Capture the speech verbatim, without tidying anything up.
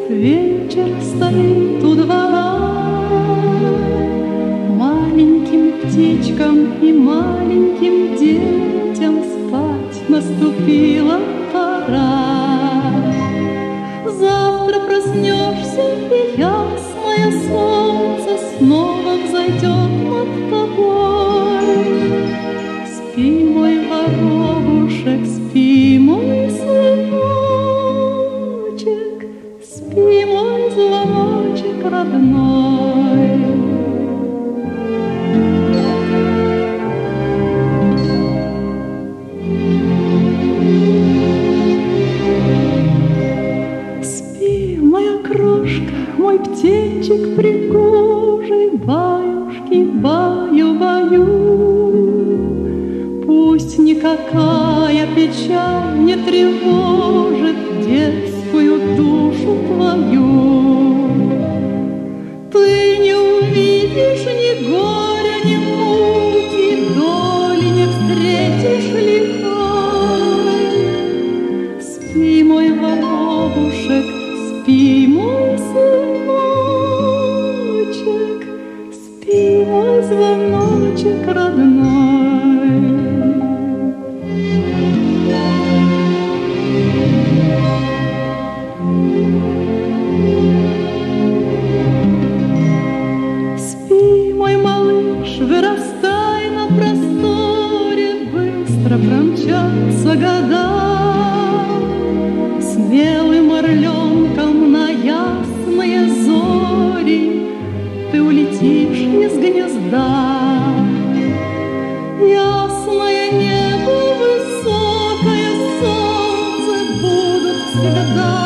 Вечер стоит у двора, маленьким птичкам и маленьким детям спать наступила пора. Завтра проснешься, и ясное солнце снова взойдет над тобой. Спи, мой воробушек, спи, мой сыночек, спи, мой звоночек родной. Спи, моя крошка, мой птенчик пригожий, баюшки, баю-баю. Пусть никакая печаль не тревожит детскую душу твою. Ты не увидишь ни горя, ни муки, доли не встретишь лихой. Спи, мой воробушек, спи, мой сыночек, спи, мой звоночек родной. Спи, мой малыш, вырастай на просторе, быстро промчатся года. Смелым орленком на ясные зори ты улетишь из гнезда. Ясное небо, высокое солнце будут всегда